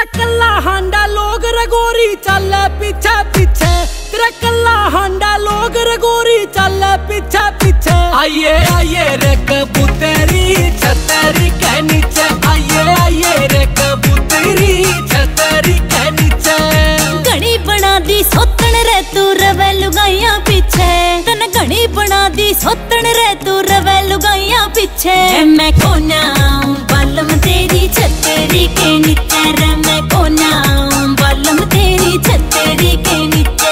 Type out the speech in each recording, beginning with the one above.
तेरा कल्ला हांडा लोग रगोरी चल पीछे पीछे, तेरा कल्ला हांडा लोग रगोरी चल पीछे पीछे। आइए आइए रे कबूतरी छतरी के नीचे, आइए आइए रे कबूतरी छतरी के नीचे। घड़ी बना दी सोतन रे तू रवे लुगाइया पीछे, तन घड़ी बना दी सोतन रे तू रवे लुगाइया पीछे। मैं कोना बालम तेरी छतरी के नीचे रे, मैं कोना बालम तेरी छतरी के नीचे।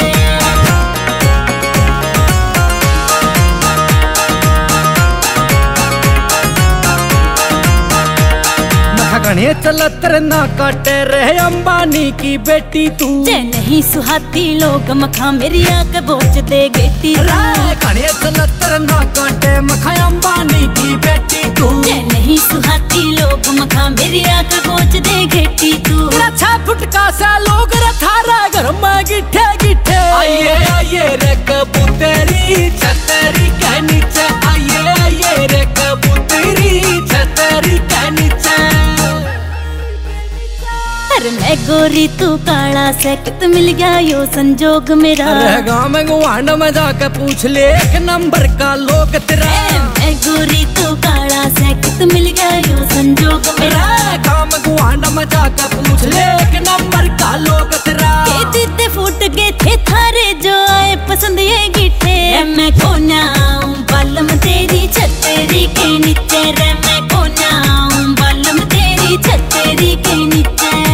घने चलतर ना काटे रहे अंबानी की बेटी तू, जे नहीं सुहाती लोग मखा मेरी आंख बोझ दे गेटी। घने चलतर ना काटे मखा अंबानी की बेटी तू, जे नहीं सुहाती लोग मखा मेरी आंख बोझ दे गेटी तू। 6 फुट का सा लोग थारा घर में गिठे गिठे। आइए आइए रे कबूतरी छतरी के नीचे, आइए आइए रे कबूतरी छतरी के नीचे। मैं गोरी तू काला सेकत मिल गया यो संजोग मेरा। गाँव में गुआंड में जाके पूछ ले 1 नंबर का लोग तेरा। मैं गोरी तू काला सेकत मिल गया यो संजोग मेरा। गाँव में गुआंड में जाके पूछ ले 1 नंबर का लोग तेरा। दीदे फूट गए थे थारे जो आए पसंद ये गिठे। मैं कोना बालम तेरी छतरी के नीचे रे, मैं कोना बालम तेरी छतरी के नीचे।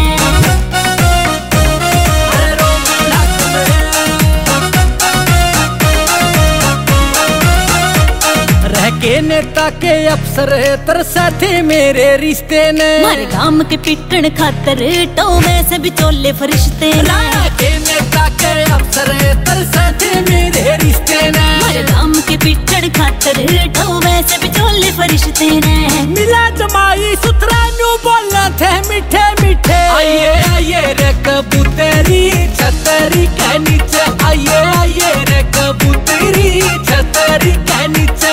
के नेता के अफसर तरसा थे मेरे रिश्ते ने, मारे गांव के पिटन खातर तो में से बिचोले फरिश्ते ने। के नेता के अफसर तरसा थे मेरे रिश्ते ने, मारे गांव के पिटन खातर तो में से बिचोले फरिश्ते ने। मिला जमाई सुथरा न्यू बोलना थे मीठे मीठे। आइए आइए रे कबूतरी छतरी के नीचे, आइए आइए रे कबूतरी छतरी के नीचे।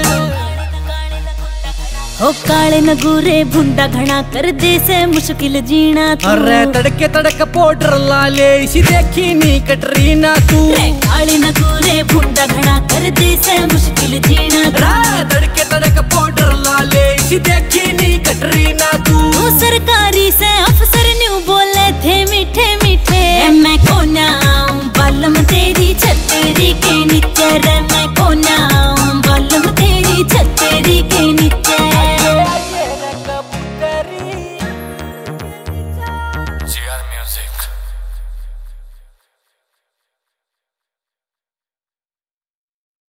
ओ काले नगूरे भुंडा घना कर दे से मुश्किल जीना तू। अरे तड़के तड़क पाउडर ला ले इसी देखी नी कटरीना तू। काले नगूरे भुंडा घना कर दे से मुश्किल जीना तू। तड़के तड़क पाउडर ला ले इसी देखी नी कटरीना तू।